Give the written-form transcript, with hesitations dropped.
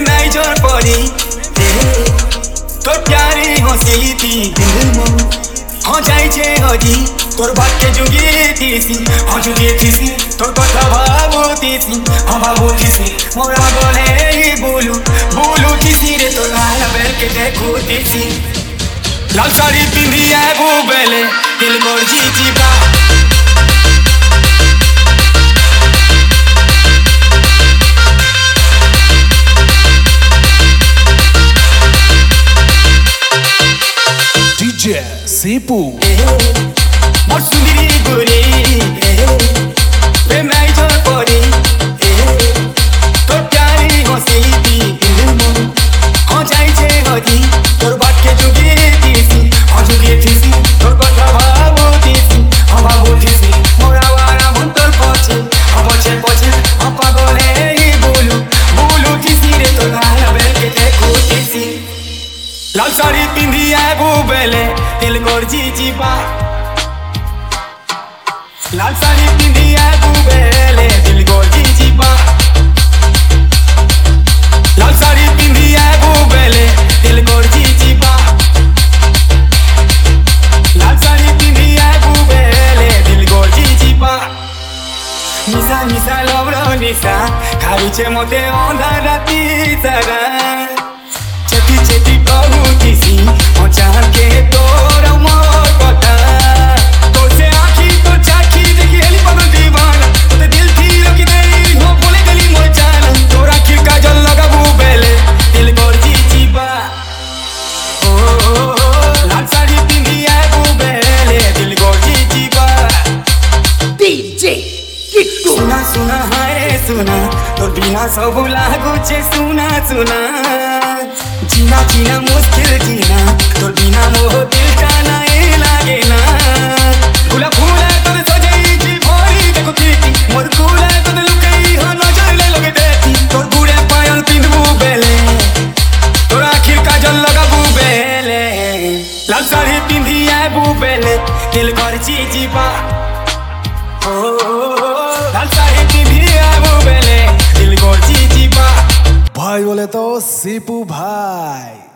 मैं जोर पड़ी तो प्यारी हंसी थी दिल में हाँ जाई छे हजी तोर बाटे जुगी थीसी हाँ जुगी थीसी तोर कथा भाबुतीसी हाँ भाबुतीसी मोरा बोले ही बोलू बोलू थीसी रे तो लाल बेल के देखू थीसी लाल साड़ी पिंदी है वो बेले दिल मोर जी जीवा Sipu और सुंदरी गोरी वे मैं जो पड़ी तो प्यारी हंसी थी दिल में हाँ जाई छे हजी तोर बाट के जुगी थीसी हाँ जुगी थीसी तोर कथा भाबुतीसी हाँ भाबुतीसी मोरा वाला मन तोर पछे हाँ पछे पछे हाँ पागल है ही बोलू बोलू थीसी रे तो लाल बेल के देखू थीसी लाल साड़ी पिंदी है वो बेले दिल मोर जी जीवा लाल साड़ी पिंदी है वो बेले दिल मोर जी जीवा लाल साड़ी पिंदी है वो बेले दिल मोर जी जीवा लाल साड़ी पिंदी है वो बेले दिल मोर जी जीवा निशा निशा लवरो निशा खाई छे मोते अंधा राती सारा चेती चेती कहूतीसी ओ चाह के तोर मोर कथा तोर से आखी तो चाखी देखी हेली पगल दीवाना तो दिल थी रोकी दे हो बोले गली मोर जाना तोर आखिर का जल लगाबू बेले दिल मोर जी जीवा ओ लाल साड़ी पिंदी है वो बेले दिल मोर जी जीवा DJ Kiku सुना सुना हाय सुना तोर बिना सब लागू छे सुना सुना जीना जीना मुश्किल जीना तोर बिना मोह दिल जाना ए लागे ना फूला फूला तोर सजई जी भरी देखो थी मोर फूला तोर लुकई हो नजर ले लगे देखी तोर गुड़े पायल पिंदबू बेले तोर आखिर काजल लगाबू बेले लाल साड़ी पिंदी है बू बेले दिल कर जी जीवा ओ लाल साड़ी पिंदी है बू बेले दिल कर जी जीवा भाई बोले तो सिपू भाई।